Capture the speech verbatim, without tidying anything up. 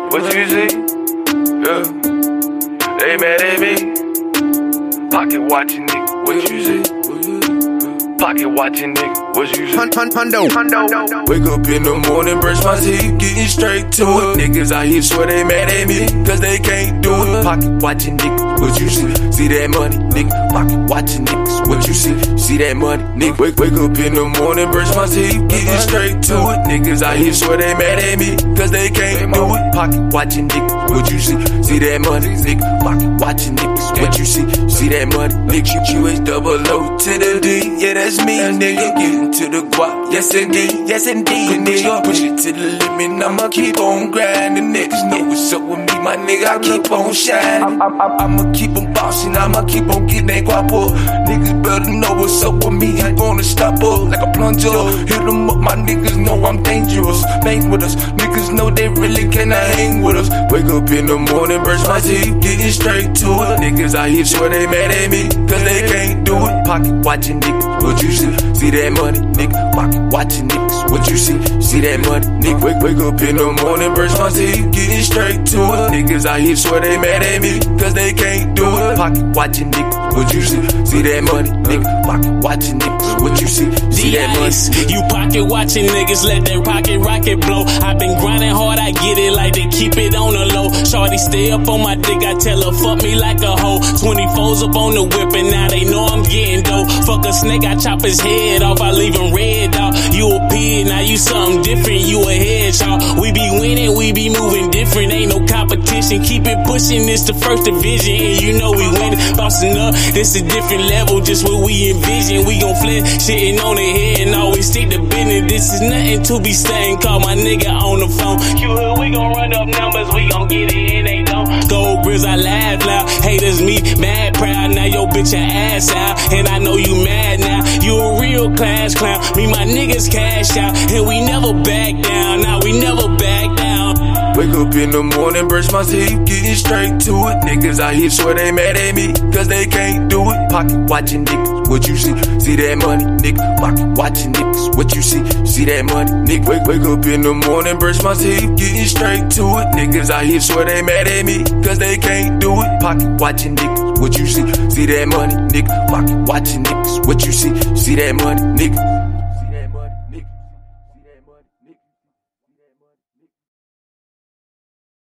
What you see? Yeah. They mad at me. Pocket watching nigga. What you see? Pocket watching nigga. What you see? Hundo, Hundo. Wake up in the morning, brush my teeth, getting straight to it. Niggas out here swear they mad at me, cause they can't do it. Pocket watching niggas, what you see? See that money, nigga. Pocket watching niggas, what you see? See that money, nigga. Wake, wake up in the morning, brush my teeth, getting straight to it. Niggas out here swear they mad at me, cause they can't do it. Pocket watching niggas, what you see? See that money, nigga. Pocket watching niggas, what you see? See that money, nigga. Q H double O to the D, yeah, that's me, nigga. Getting to the guap, yes indeed, yes indeed, nigga. Push it to the limit, I'ma keep on grinding. Niggas know what's up with me, my nigga. I keep on shining. I'ma keep on bossing, I'ma keep on getting that guap up. Niggas better know what's up with me. I ain't gonna stop up like a plunger. Hit them up, my niggas know I'm dangerous. Bang with us, niggas know they really cannot hang with us. Wake up in the morning, brush my teeth, getting straight to it. Niggas out here swear they mad at me, cause they can't do it. Pocket watching niggas, what you see? See that money, nigga. Pocket watching niggas, what you see? See that money, nigga. Wake, wake up in the morning, brush my teeth, getting straight to it. Niggas out here swear they mad at me, cause they can't do it. Pocket watching niggas, what you see? See that money, nigga. Pocket watching niggas, what you see? See that money, nigga. You pocket watching niggas, let that pocket rocket blow. I been grinding hard, I get it like they keep it on the low. Shorty stay up on my dick, I tell her fuck me like a hoe. twenty-fours up on the whip and now they know I'm getting dough. Fuck a snake, I chop his head off, I leave him red, dawg. You a pig, now you something different, you a headshot. We be winning, we be moving different, ain't no competition. Keep it pushing, this the first division, and you know we winning. Bouncing up, this a different level, just what we envision. We gon' flip, shitting on their head and always stick to business. This is nothing to be saying, call my nigga on the phone. Q-Hood, we gon' run up numbers, we gon' get it and they don't. Gold grills, I laugh loud, haters me, mad proud. Now your bitch your ass out, and I know you mad now. You a real class clown, me my niggas cash out, and we never back down, now we never back down. Wake up in the morning, brush my teeth, getting straight to it. Niggas out here swear they mad at me, cause they can't do it. Pocket watching niggas, what you see? See that money, nigga. Pocket watching niggas, what you see? See that money, nigga. Wake, wake up in the morning, brush my teeth, getting straight to it. Niggas out here swear they mad at me, cause they can't do it. Pocket watching niggas, what you see? See that money, nigga. Pocket watching niggas, what you see? See that money, nigga.